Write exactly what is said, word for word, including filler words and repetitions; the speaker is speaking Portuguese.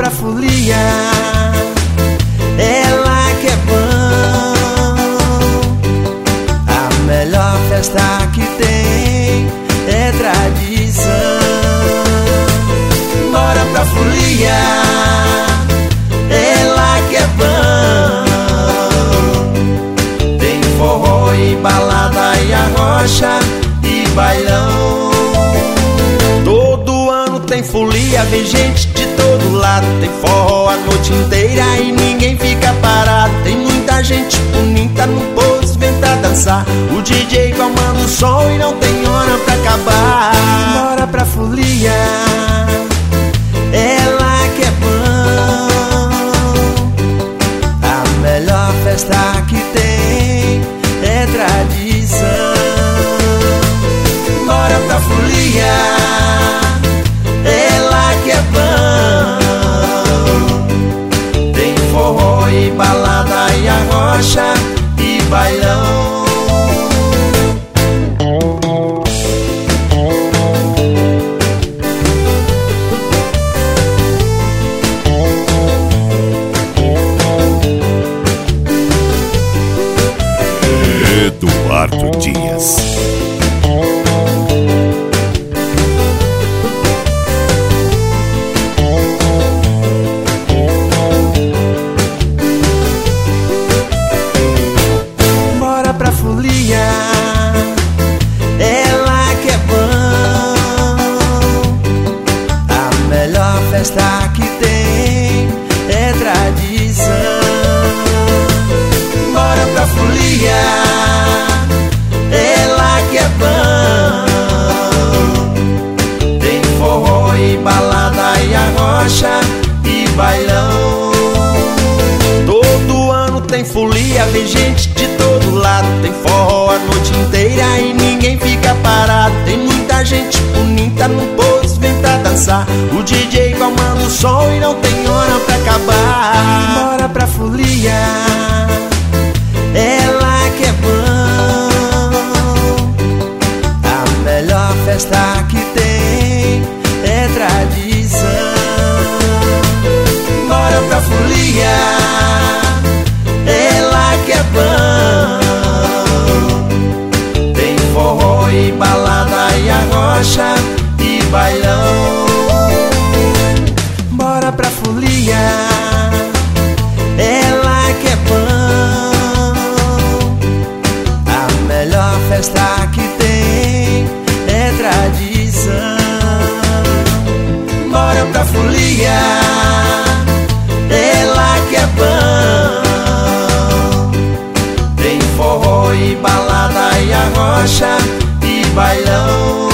pra folia, é lá que é bom. A melhor festa que tem é tradição. Bora pra folia, é lá que é bom. Tem forró e balada e arrocha e bailão. Todo ano tem folia, vem gente de todo lado. Tem forró a noite inteira e ninguém fica parado. Tem muita gente bonita no posto, vem pra dançar. O D J comanda o som e não tem hora pra acabar. Bora pra folia, é lá que é bom. A melhor festa que tem é tradição. Bora pra folia, é lá que é bom. Tem forró e balada e arrocha e bailão. Eduardo Dias. Bora pra folia, é lá que é bom. A melhor festa que tem é tradição. Bora pra folia, é lá que é bom. Tem forró e balada e arrocha e bailão. Todo ano tem folia, vem gente de todo lado. Tem forró a noite inteira e ninguém fica parado. Tem muita gente bonita no posto, vem pra dançar. O D J comanda o som e não tem hora pra acabar. Bora pra folia, é lá que é bom. A melhor festa que tem é tradição. Bora pra folia, é lá que é bom. Tem forró e balada e arrocha e bailão. Bora pra folia, é lá que é bom. A melhor festa que tem é tradição. Bora pra folia, é lá que é bom. Tem forró e balada e arrocha e bailão.